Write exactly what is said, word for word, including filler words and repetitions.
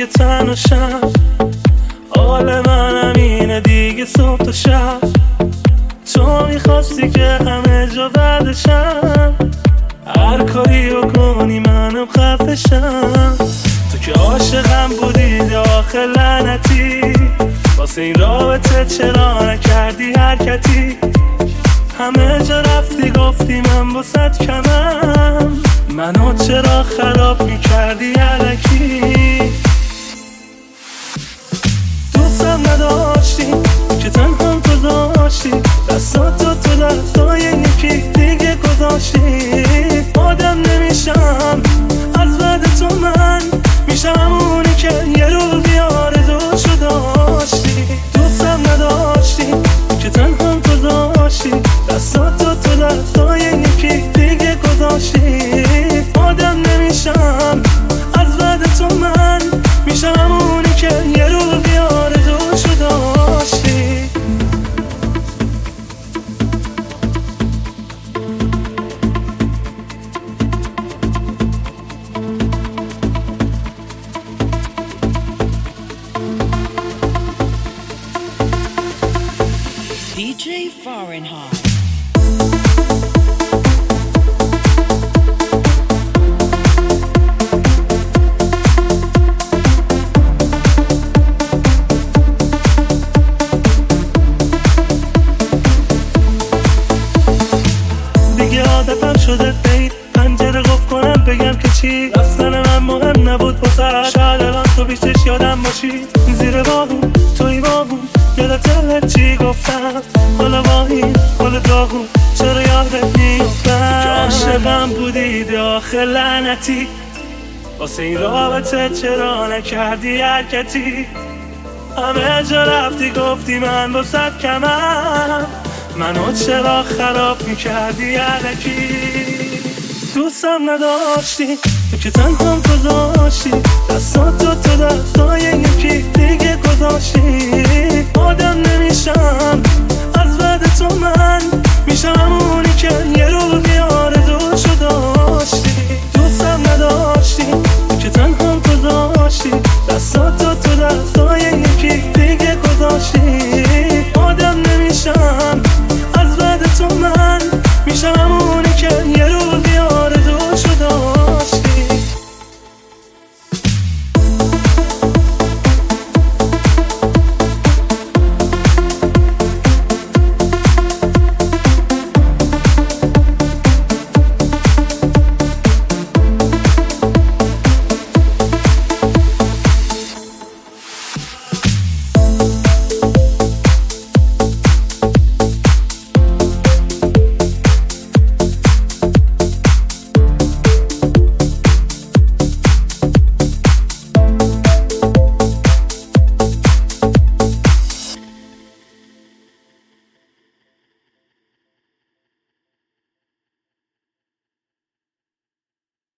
دیگه تنهاشم، حال منم اینه دیگه صبح تا شب. تو میخواستی که همه جا بعدشم، هر کاری بکنی منم خفشم. تو که عاشقم بودی آخه لعنتی، واسه این رابطه چرا نکردی حرکتی؟ همه جا رفتی گفتی من واسه کمم، منو چرا خراب میکردی الکی؟ دوستم نداشتی که تنها گذاشتی، دستاتو تو دستای یکی دیگه گذاشتی. آدم نمیشم از بعد تو، من میشم همونی که یه روزی آرزوشو داشتی. دوستم نداشتی که تنها گذاشتی، دستاتو تو دستای یکی دیگه گذاشتی. آدم نمیشم از بعد تو، من میشم همونی که یه روزی آرزوشو داشتی. دی جی Fahrenheit. دیگه عادتم شده بید پنجره قفل کنم بگم که چی، رفتن من مهم نبود بسر. شاید الان تو بیشتش یادم باشی، زیر باغون توی باغون یادت چی گفتم. حالا واهی حالا داغون چرا یادت میفتم که عاشقم بودید آخه لعنتی، واسه این رابطه چرا نکردی حرکتی؟ همه جا رفتی گفتی من واسه کمم، منو چرا خراب میکردی الکی؟ دوستم نداشتی تو که تنها گذاشتی، دستاتو تو دستای یکی دیگه گذاشتی. آدم نمیشم از بعد تو، من میشم همونی که یه روزی